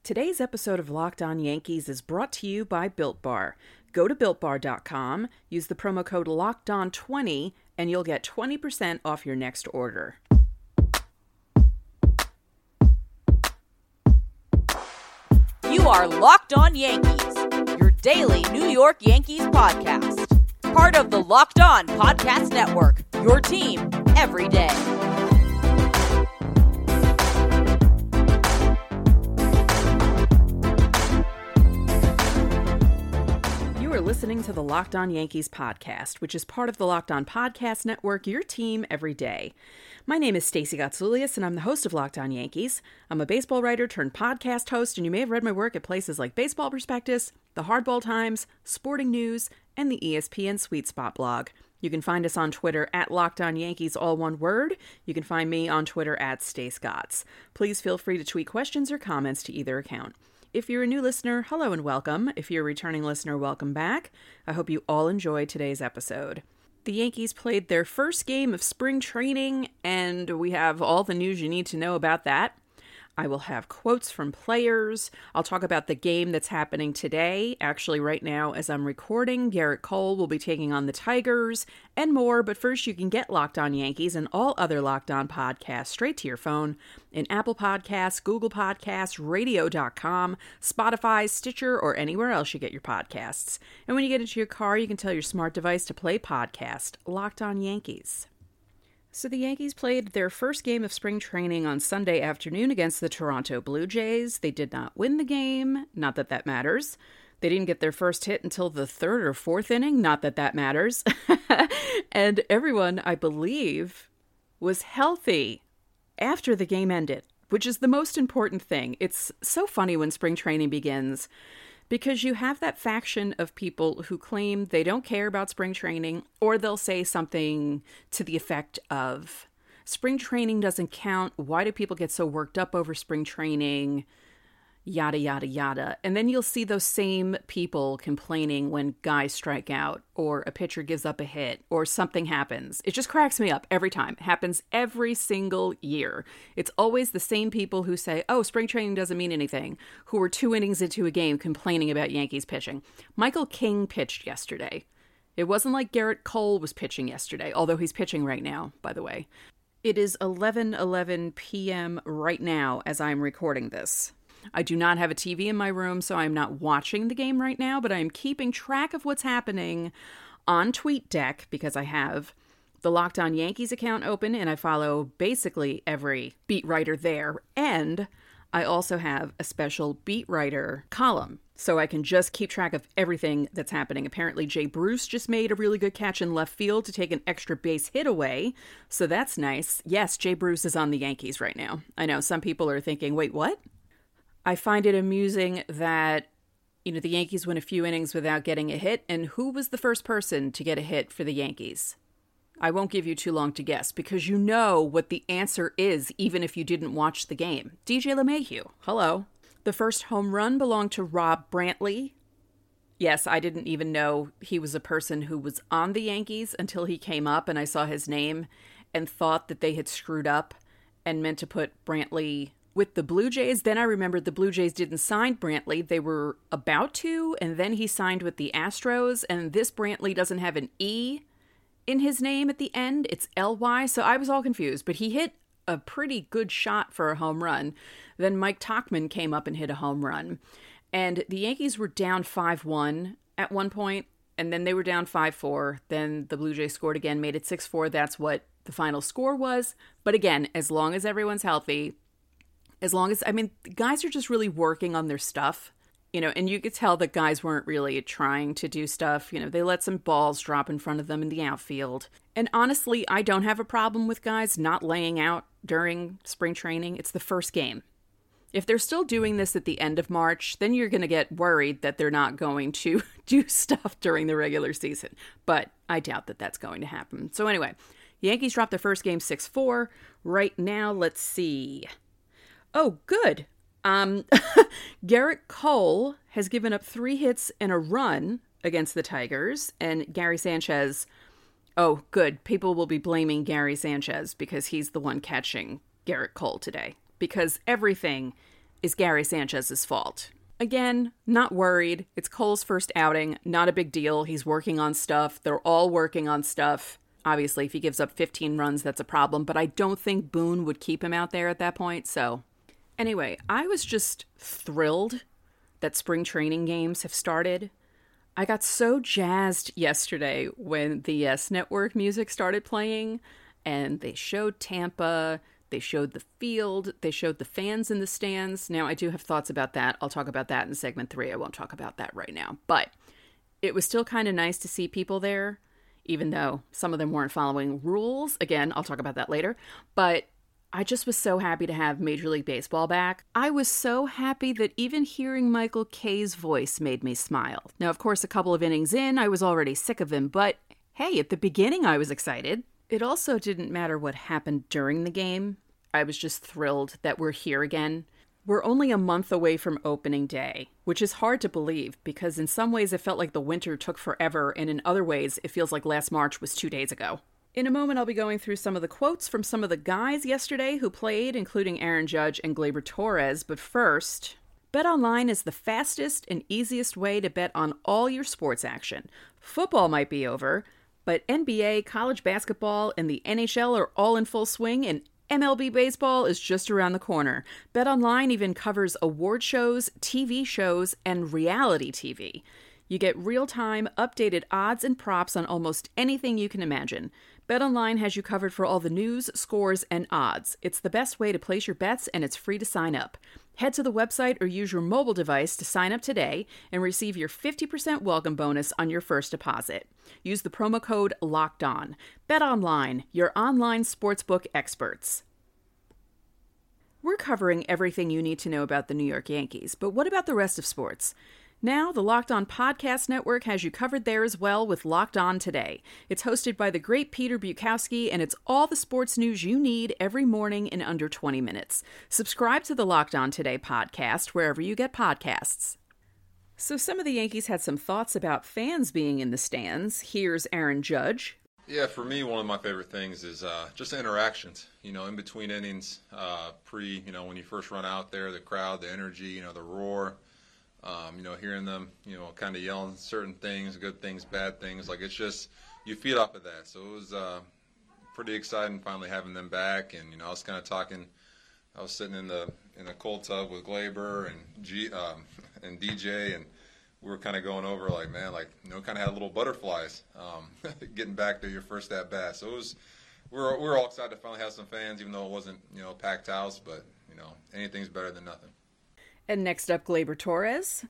Today's episode of Locked On Yankees is brought to you by Built Bar. Go to BuiltBar.com, use the promo code LOCKEDON20, and you'll get 20% off your next order. You are Locked On Yankees, your daily New York Yankees podcast. Part of the Locked On Podcast Network, your team every day. You are listening to the Locked On Yankees podcast, which is part of the Locked On Podcast Network, your team every day. My name is Stacey Gotsoulias, and I'm the host of Locked On Yankees. I'm a baseball writer turned podcast host, and you may have read my work at places like Baseball Prospectus, the Hardball Times, Sporting News, and the ESPN Sweet Spot blog. You can find us on Twitter at Locked On Yankees, all one word. You can find me on Twitter at Stace Gotts. Please feel free to tweet questions or comments to either account. If you're a new listener, hello and welcome. If you're a returning listener, welcome back. I hope you all enjoyed today's episode. The Yankees played their first game of spring training, and we have all the news you need to know about that. I will have quotes from players. I'll talk about the game that's happening today. Actually, right now, as I'm recording, Gerrit Cole will be taking on the Tigers and more. But first, you can get Locked On Yankees and all other Locked On podcasts straight to your phone in Apple Podcasts, Google Podcasts, Radio.com, Spotify, Stitcher, or anywhere else you get your podcasts. And when you get into your car, you can tell your smart device to play podcast Locked On Yankees. So the Yankees played their first game of spring training on Sunday afternoon against the Toronto Blue Jays. They did not win the game, not that that matters. They didn't get their first hit until the third or fourth inning, not that that matters. And everyone, I believe, was healthy after the game ended, which is the most important thing. It's so funny when spring training begins, because you have that faction of people who claim they don't care about spring training, or they'll say something to the effect of, spring training doesn't count, why do people get so worked up over spring training, yada, yada, yada. And then you'll see those same people complaining when guys strike out, or a pitcher gives up a hit, or something happens. It just cracks me up every time. It happens every single year. It's always the same people who say, oh, spring training doesn't mean anything, who are 2 innings into a game complaining about Yankees pitching. Michael King pitched yesterday. It wasn't like Gerrit Cole was pitching yesterday, although he's pitching right now, by the way. It is 11:11 p.m. right now as I'm recording this. I do not have a TV in my room, so I'm not watching the game right now, but I'm keeping track of what's happening on TweetDeck because I have the Locked On Yankees account open and I follow basically every beat writer there. And I also have a special beat writer column, so I can just keep track of everything that's happening. Apparently, Jay Bruce just made a really good catch in left field to take an extra base hit away, so that's nice. Yes, Jay Bruce is on the Yankees right now. I know some people are thinking, wait, what? I find it amusing that, the Yankees win a few innings without getting a hit, and who was the first person to get a hit for the Yankees? I won't give you too long to guess, because you know what the answer is, even if you didn't watch the game. DJ LeMahieu. Hello. The first home run belonged to Rob Brantley. Yes, I didn't even know he was a person who was on the Yankees until he came up and I saw his name and thought that they had screwed up and meant to put Brantley with the Blue Jays. Then I remembered the Blue Jays didn't sign Brantley. They were about to, and then he signed with the Astros, and this Brantley doesn't have an E in his name at the end. It's L-Y, so I was all confused. But he hit a pretty good shot for a home run. Then Mike Tauchman came up and hit a home run. And the Yankees were down 5-1 at one point, and then they were down 5-4. Then the Blue Jays scored again, made it 6-4. That's what the final score was. But again, as long as everyone's healthy, guys are just really working on their stuff, and you could tell that guys weren't really trying to do stuff. They let some balls drop in front of them in the outfield. And honestly, I don't have a problem with guys not laying out during spring training. It's the first game. If they're still doing this at the end of March, then you're going to get worried that they're not going to do stuff during the regular season. But I doubt that that's going to happen. So anyway, the Yankees dropped their first game 6-4. Right now, let's see. Oh, good. Gerrit Cole has given up 3 hits and a run against the Tigers, and Gary Sanchez, oh, good. People will be blaming Gary Sanchez because he's the one catching Gerrit Cole today, because everything is Gary Sanchez's fault. Again, not worried. It's Cole's first outing. Not a big deal. He's working on stuff. They're all working on stuff. Obviously, if he gives up 15 runs, that's a problem. But I don't think Boone would keep him out there at that point. So anyway, I was just thrilled that spring training games have started. I got so jazzed yesterday when the Yes Network music started playing. And they showed Tampa. They showed the field. They showed the fans in the stands. Now, I do have thoughts about that. I'll talk about that in segment 3. I won't talk about that right now. But it was still kind of nice to see people there, even though some of them weren't following rules. Again, I'll talk about that later. But I just was so happy to have Major League Baseball back. I was so happy that even hearing Michael Kay's voice made me smile. Now, of course, a couple of innings in, I was already sick of him. But hey, at the beginning, I was excited. It also didn't matter what happened during the game. I was just thrilled that we're here again. We're only a month away from opening day, which is hard to believe because in some ways it felt like the winter took forever, and in other ways it feels like last March was 2 days ago. In a moment, I'll be going through some of the quotes from some of the guys yesterday who played, including Aaron Judge and Gleyber Torres. But first, BetOnline is the fastest and easiest way to bet on all your sports action. Football might be over, but NBA, college basketball, and the NHL are all in full swing, and MLB baseball is just around the corner. BetOnline even covers award shows, TV shows, and reality TV. You get real-time, updated odds and props on almost anything you can imagine. BetOnline has you covered for all the news, scores, and odds. It's the best way to place your bets, and it's free to sign up. Head to the website or use your mobile device to sign up today and receive your 50% welcome bonus on your first deposit. Use the promo code LOCKEDON. BetOnline, your online sportsbook experts. We're covering everything you need to know about the New York Yankees, but what about the rest of sports? Now, the Locked On Podcast Network has you covered there as well with Locked On Today. It's hosted by the great Peter Bukowski, and it's all the sports news you need every morning in under 20 minutes. Subscribe to the Locked On Today podcast wherever you get podcasts. So some of the Yankees had some thoughts about fans being in the stands. Here's Aaron Judge. Yeah, for me, one of my favorite things is just the interactions, in between innings, when you first run out there, the crowd, the energy, the roar. Hearing them, kind of yelling certain things, good things, bad things, it's just, you feed off of that. So it was pretty exciting finally having them back. And, I was kind of talking, I was sitting in a cold tub with Gleyber and DJ, and we were kind of going over kind of had little butterflies getting back to your first at bat. So we're all excited to finally have some fans, even though it wasn't, a packed house, but, anything's better than nothing. And next up, Gleyber Torres.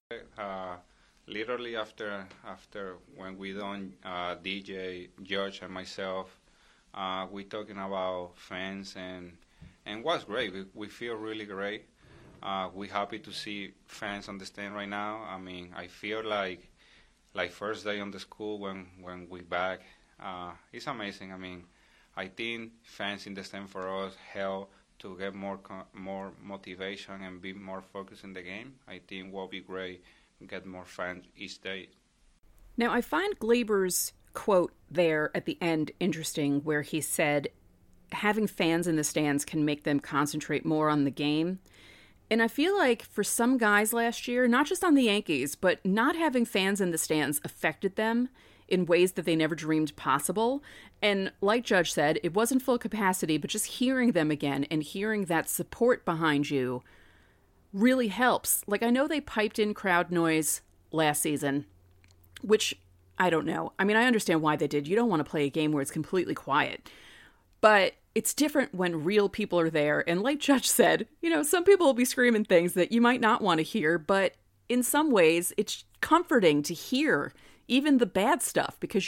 Literally after when we done DJ, George, and myself, we talking about fans and what's great. We feel really great. We happy to see fans on the stand right now. I mean, I feel like first day on the school when we back. It's amazing. I mean, I think fans in the stand for us help to get more motivation and be more focused in the game. I think will be great, get more fans each day. Now, I find Gleyber's quote there at the end interesting, where he said having fans in the stands can make them concentrate more on the game. And I feel like for some guys last year, not just on the Yankees, but not having fans in the stands affected them in ways that they never dreamed possible. And like Judge said, it wasn't full capacity, but just hearing them again and hearing that support behind you really helps. I know they piped in crowd noise last season, which I don't know. I mean, I understand why they did. You don't want to play a game where it's completely quiet. But it's different when real people are there. And like Judge said, some people will be screaming things that you might not want to hear, but in some ways, it's comforting to hear even the bad stuff, because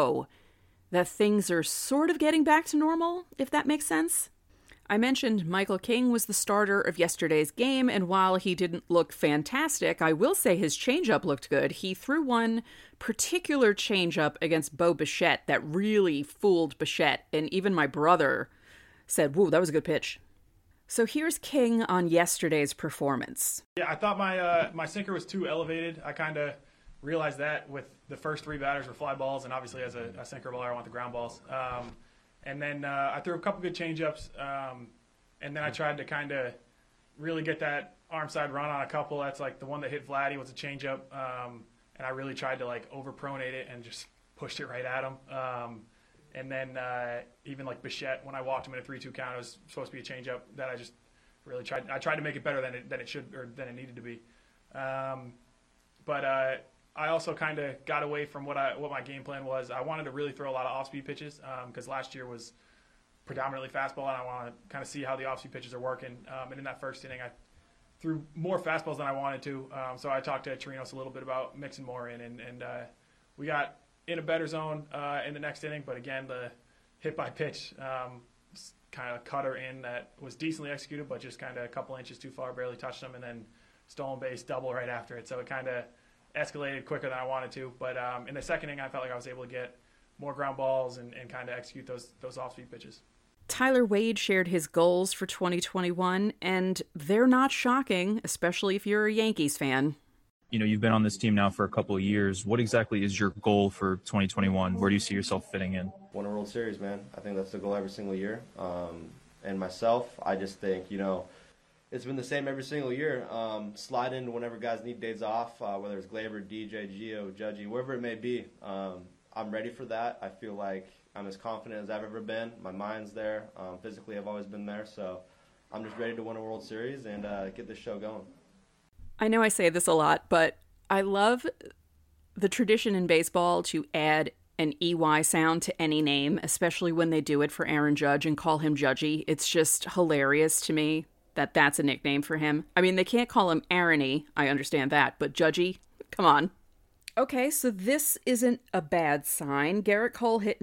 that things are sort of getting back to normal, if that makes sense. I mentioned Michael King was the starter of yesterday's game, and while he didn't look fantastic, I will say his changeup looked good. He threw one particular changeup against Bo Bichette that really fooled Bichette, and even my brother said, "Whoa, that was a good pitch." So here's King on yesterday's performance. Yeah, I thought my sinker was too elevated. I kind of realized that with the first 3 batters were fly balls, and obviously as a sinker baller, I want the ground balls. And then I threw a couple good changeups, and then I tried to kind of really get that arm side run on a couple. That's like the one that hit Vladdy was a changeup, and I really tried to like over-pronate it and just pushed it right at him. And then even like Bichette, when I walked him in a 3-2 count, it was supposed to be a changeup that I just really tried. I tried to make it better than it needed to be. But I also kind of got away from what my game plan was. I wanted to really throw a lot of off-speed pitches because last year was predominantly fastball, and I want to kind of see how the off-speed pitches are working. And in that first inning, I threw more fastballs than I wanted to. So I talked to Chirinos a little bit about mixing more in, and we got in a better zone in the next inning. But again, the hit by pitch kind of cutter in that was decently executed, but just kind of a couple inches too far, barely touched them, and then stolen base double right after it. So it kind of escalated quicker than I wanted to. But in the second inning, I felt like I was able to get more ground balls and kind of execute those off-speed pitches. Tyler Wade shared his goals for 2021, and they're not shocking, especially if you're a Yankees fan. You know, you've been on this team now for a couple of years. What exactly is your goal for 2021? Where do you see yourself fitting in? Win a World Series, man. I think that's the goal every single year. And myself, I just think, it's been the same every single year. Slide in whenever guys need days off, whether it's Gleyber, DJ, Gio, Judgy, whoever it may be. I'm ready for that. I feel like I'm as confident as I've ever been. My mind's there. Physically, I've always been there. So I'm just ready to win a World Series and get this show going. I know I say this a lot, but I love the tradition in baseball to add an EY sound to any name, especially when they do it for Aaron Judge and call him Judgy. It's just hilarious to me that that's a nickname for him. I mean, they can't call him Aaron-y, I understand that, but Judgy, come on. Okay, so this isn't a bad sign. Garrett Cole hit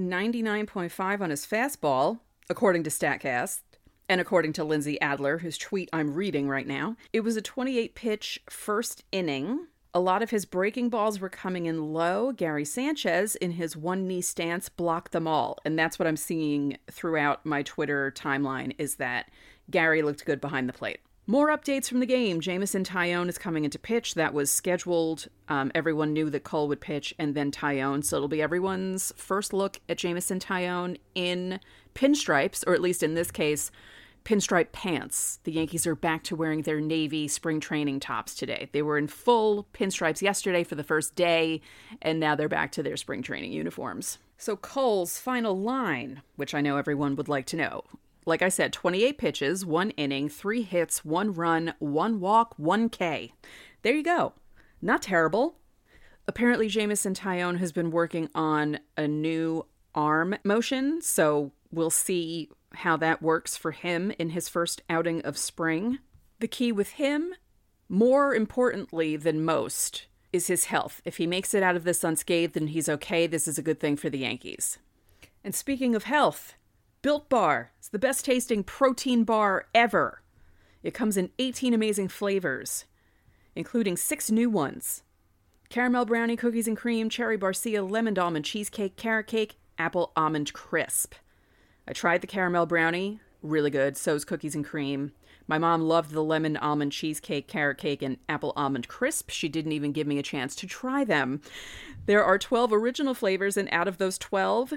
99.5 on his fastball, according to StatCast, and according to Lindsay Adler, whose tweet I'm reading right now. It was a 28-pitch first inning. A lot of his breaking balls were coming in low. Gary Sanchez, in his one-knee stance, blocked them all. And that's what I'm seeing throughout my Twitter timeline, is that Gary looked good behind the plate. More updates from the game. Jamison Tyone is coming into pitch. That was scheduled. Everyone knew that Cole would pitch and then Tyone. So it'll be everyone's first look at Jamison Tyone in pinstripes, or at least in this case, pinstripe pants. The Yankees are back to wearing their navy spring training tops today. They were in full pinstripes yesterday for the first day, and now they're back to their spring training uniforms. So Cole's final line, which I know everyone would like to know. Like I said, 28 pitches, 1 inning, 3 hits, 1 run, 1 walk, 1 K. There you go. Not terrible. Apparently, Jamison Tyone has been working on a new arm motion, so we'll see how that works for him in his first outing of spring. The key with him, more importantly than most, is his health. If he makes it out of this unscathed, then he's okay. This is a good thing for the Yankees. And speaking of health, Built Bar is the best tasting protein bar ever. It comes in 18 amazing flavors, including 6 new ones. Caramel brownie, cookies and cream, cherry barcia, lemon almond cheesecake, carrot cake, apple almond crisp. I tried the caramel brownie, really good, so's cookies and cream. My mom loved the lemon almond cheesecake, carrot cake, and apple almond crisp. She didn't even give me a chance to try them. There are 12 original flavors, and out of those 12,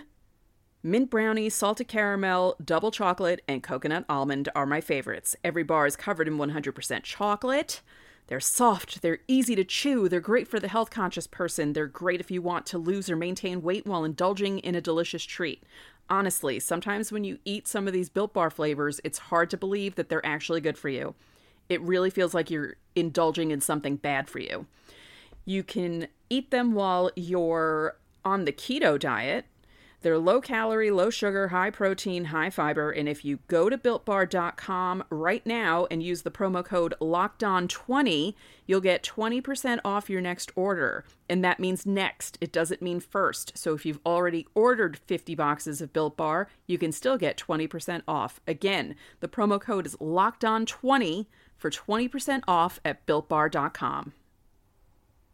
mint brownie, salted caramel, double chocolate, and coconut almond are my favorites. Every bar is covered in 100% chocolate. They're soft, they're easy to chew, they're great for the health-conscious person, they're great if you want to lose or maintain weight while indulging in a delicious treat. Honestly, sometimes when you eat some of these Built Bar flavors, it's hard to believe that they're actually good for you. It really feels like you're indulging in something bad for you. You can eat them while you're on the keto diet. They're low calorie, low sugar, high protein, high fiber, and if you go to BuiltBar.com right now and use the promo code LOCKEDON20, you'll get 20% off your next order. And that means next. It doesn't mean first. So if you've already ordered 50 boxes of Built Bar, you can still get 20% off. Again, the promo code is LOCKEDON20 for 20% off at BuiltBar.com.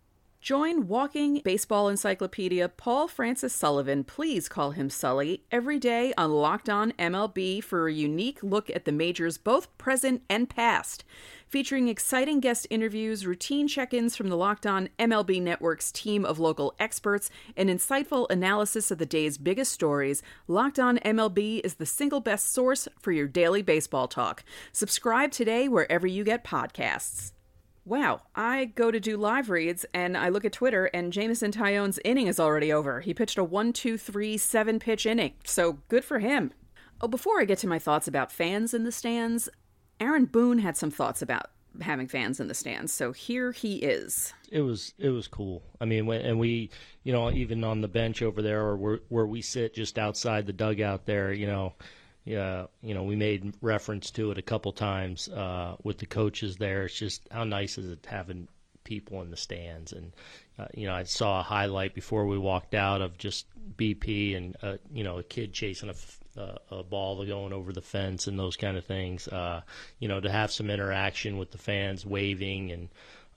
Join walking baseball encyclopedia Paul Francis Sullivan, please call him Sully, every day on Locked On MLB for a unique look at the majors, both present and past. Featuring exciting guest interviews, routine check-ins from the Locked On MLB Network's team of local experts, and insightful analysis of the day's biggest stories, Locked On MLB is the single best source for your daily baseball talk. Subscribe today wherever you get podcasts. Wow, I go to do live reads and I look at Twitter and Jameson Taillon's inning is already over. He pitched a 1-2-3-7 pitch inning, so good for him. Oh, before I get to my thoughts about fans in the stands, Aaron Boone had some thoughts about having fans in the stands, so here he is. It was cool. I mean, we, even on the bench over there, or where we sit just outside the dugout there, we made reference to it a couple times with the coaches there. It's just how nice is it having people in the stands. And, I saw a highlight before we walked out of just BP and, a kid chasing a ball going over the fence and those kind of things, to have some interaction with the fans waving. And,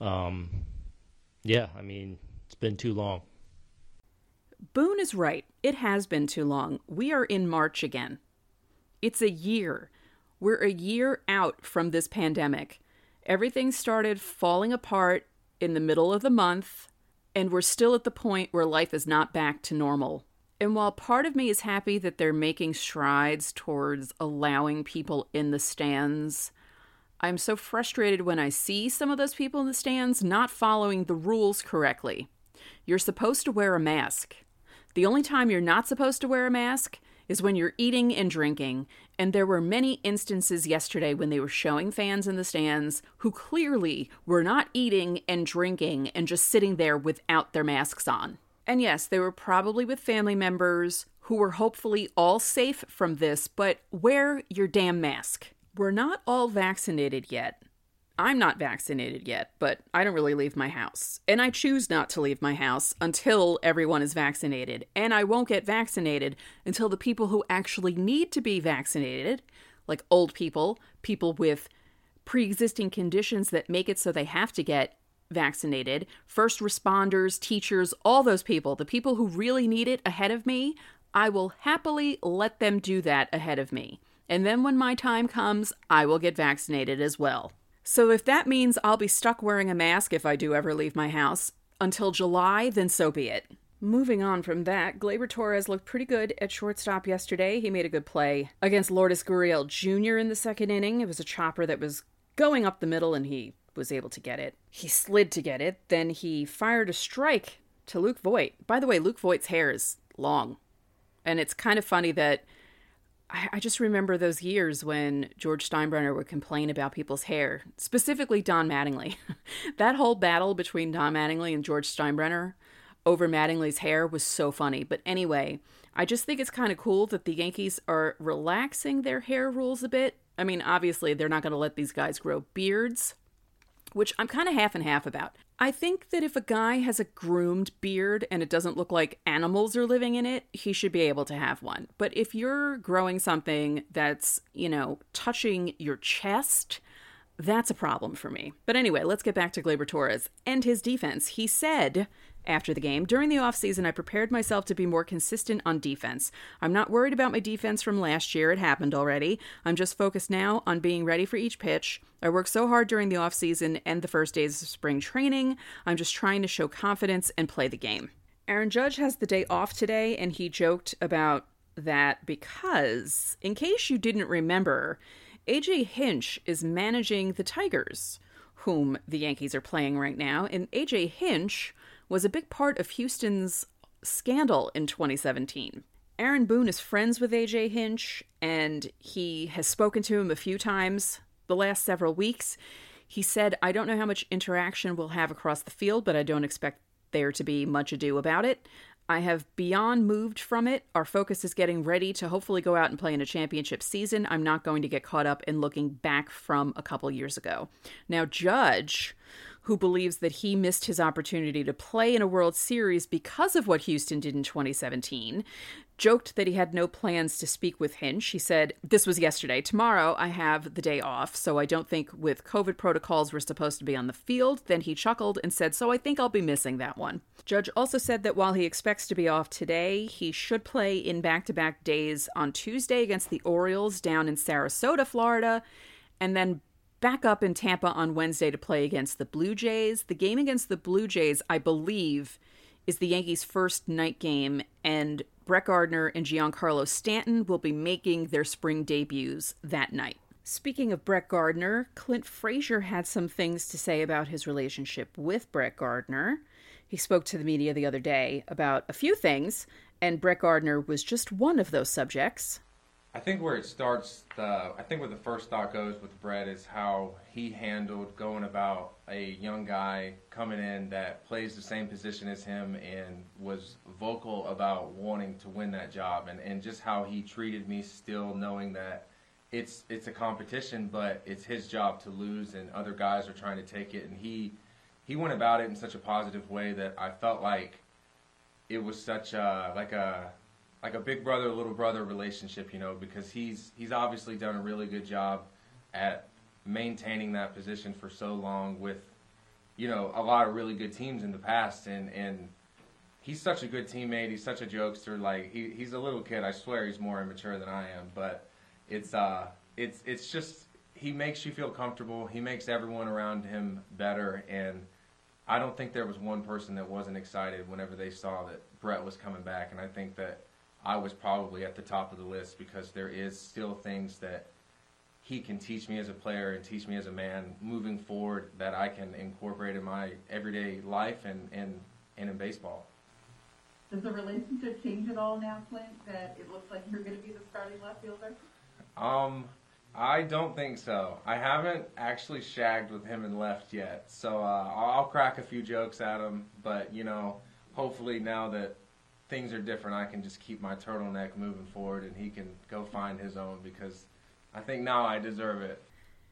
it's been too long. Boone is right. It has been too long. We are in March again. It's a year. We're a year out from this pandemic. Everything started falling apart in the middle of the month, and we're still at the point where life is not back to normal. And while part of me is happy that they're making strides towards allowing people in the stands, I'm so frustrated when I see some of those people in the stands not following the rules correctly. You're supposed to wear a mask. The only time you're not supposed to wear a mask is when you're eating and drinking, and there were many instances yesterday when they were showing fans in the stands who clearly were not eating and drinking and just sitting there without their masks on. And yes, they were probably with family members who were hopefully all safe from this, but wear your damn mask. We're not all vaccinated yet. I'm not vaccinated yet, but I don't really leave my house. And I choose not to leave my house until everyone is vaccinated. And I won't get vaccinated until the people who actually need to be vaccinated, like old people, people with pre-existing conditions that make it so they have to get vaccinated, first responders, teachers, all those people, the people who really need it ahead of me, I will happily let them do that ahead of me. And then when my time comes, I will get vaccinated as well. So if that means I'll be stuck wearing a mask if I do ever leave my house until July, then so be it. Moving on from that, Gleyber Torres looked pretty good at shortstop yesterday. He made a good play against Lourdes Gurriel Jr. in the second inning. It was a chopper that was going up the middle and he was able to get it. He slid to get it. Then he fired a strike to Luke Voit. By the way, Luke Voit's hair is long. And it's kind of funny that I just remember those years when George Steinbrenner would complain about people's hair, specifically Don Mattingly. That whole battle between Don Mattingly and George Steinbrenner over Mattingly's hair was so funny. But anyway, I just think it's kind of cool that the Yankees are relaxing their hair rules a bit. I mean, obviously, they're not going to let these guys grow beards, which I'm kind of half and half about. I think that if a guy has a groomed beard and it doesn't look like animals are living in it, he should be able to have one. But if you're growing something that's, touching your chest, that's a problem for me. But anyway, let's get back to Gleyber Torres and his defense. He said after the game, during the offseason, I prepared myself to be more consistent on defense. I'm not worried about my defense from last year. It happened already. I'm just focused now on being ready for each pitch. I worked so hard during the offseason and the first days of spring training. I'm just trying to show confidence and play the game. Aaron Judge has the day off today, and he joked about that because, in case you didn't remember, A.J. Hinch is managing the Tigers, whom the Yankees are playing right now, and A.J. Hinch was a big part of Houston's scandal in 2017. Aaron Boone is friends with A.J. Hinch, and he has spoken to him a few times the last several weeks. He said, I don't know how much interaction we'll have across the field, but I don't expect there to be much ado about it. I have beyond moved from it. Our focus is getting ready to hopefully go out and play in a championship season. I'm not going to get caught up in looking back from a couple years ago. Now, Judge, who believes that he missed his opportunity to play in a World Series because of what Houston did in 2017, joked that he had no plans to speak with Hinch. He said, "This was yesterday. Tomorrow I have the day off, so I don't think with COVID protocols we're supposed to be on the field." Then he chuckled and said, "So I think I'll be missing that one." Judge also said that while he expects to be off today, he should play in back-to-back days on Tuesday against the Orioles down in Sarasota, Florida, and then back up in Tampa on Wednesday to play against the Blue Jays. The game against the Blue Jays, I believe, is the Yankees' first night game, and Brett Gardner and Giancarlo Stanton will be making their spring debuts that night. Speaking of Brett Gardner, Clint Frazier had some things to say about his relationship with Brett Gardner. He spoke to the media the other day about a few things, and Brett Gardner was just one of those subjects. I think where it starts, I think where the first thought goes with Brett is how he handled going about a young guy coming in that plays the same position as him and was vocal about wanting to win that job, and just how he treated me, still knowing that it's a competition, but it's his job to lose and other guys are trying to take it. And he went about it in such a positive way that I felt like it was such like a big brother, little brother relationship, because he's obviously done a really good job at maintaining that position for so long with, a lot of really good teams in the past. And he's such a good teammate. He's such a jokester. Like, he's a little kid. I swear he's more immature than I am. But it's just, he makes you feel comfortable. He makes everyone around him better. And I don't think there was one person that wasn't excited whenever they saw that Brett was coming back. And I think that I was probably at the top of the list, because there is still things that he can teach me as a player and teach me as a man moving forward that I can incorporate in my everyday life and in baseball. Does the relationship change at all now, Clint, that it looks like you're going to be the starting left fielder? I don't think so. I haven't actually shagged with him in left yet, so I'll crack a few jokes at him, but, hopefully now that things are different, I can just keep my turtleneck moving forward and he can go find his own, because I think now I deserve it.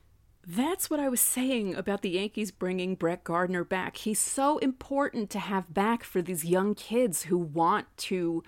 That's what I was saying about the Yankees bringing Brett Gardner back. He's so important to have back for these young kids who want to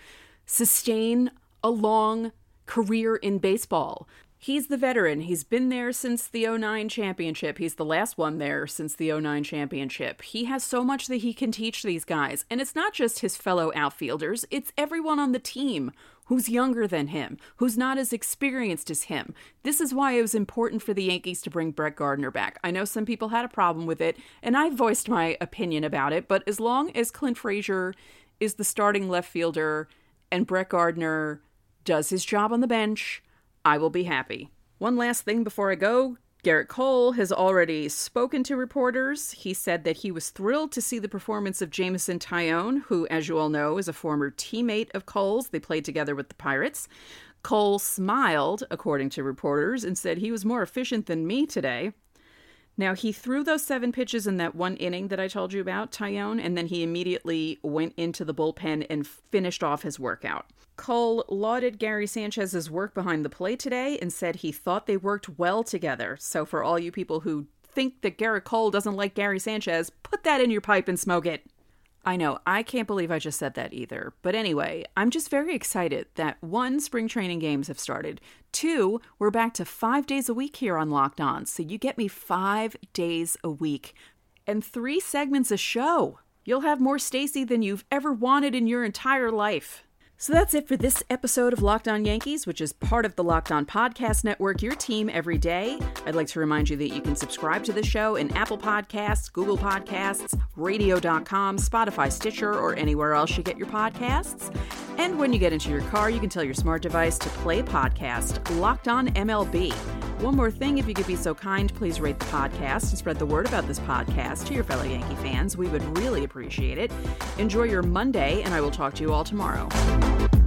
sustain a long career in baseball. He's the veteran. He's been there since the 2009 championship. He's the last one there since the 2009 championship. He has so much that he can teach these guys. And it's not just his fellow outfielders. It's everyone on the team who's younger than him, who's not as experienced as him. This is why it was important for the Yankees to bring Brett Gardner back. I know some people had a problem with it, and I voiced my opinion about it. But as long as Clint Frazier is the starting left fielder and Brett Gardner does his job on the bench, I will be happy. One last thing before I go. Gerrit Cole has already spoken to reporters. He said that he was thrilled to see the performance of Jameson Taillon, who, as you all know, is a former teammate of Cole's. They played together with the Pirates. Cole smiled, according to reporters, and said he was more efficient than me today. Now, he threw those 7 pitches in that one inning that I told you about, Taillon, and then he immediately went into the bullpen and finished off his workout. Cole lauded Gary Sanchez's work behind the plate today and said he thought they worked well together. So for all you people who think that Gerrit Cole doesn't like Gary Sanchez, put that in your pipe and smoke it. I know, I can't believe I just said that either. But anyway, I'm just very excited that 1, spring training games have started. 2, we're back to 5 days a week here on Locked On. So you get me 5 days a week. And 3 segments a show. You'll have more Stacey than you've ever wanted in your entire life. So that's it for this episode of Locked On Yankees, which is part of the Locked On Podcast Network, your team every day. I'd like to remind you that you can subscribe to the show in Apple Podcasts, Google Podcasts, Radio.com, Spotify, Stitcher, or anywhere else you get your podcasts. And when you get into your car, you can tell your smart device to play podcast Locked On MLB. One more thing, if you could be so kind, please rate the podcast and spread the word about this podcast to your fellow Yankee fans. We would really appreciate it. Enjoy your Monday, and I will talk to you all tomorrow.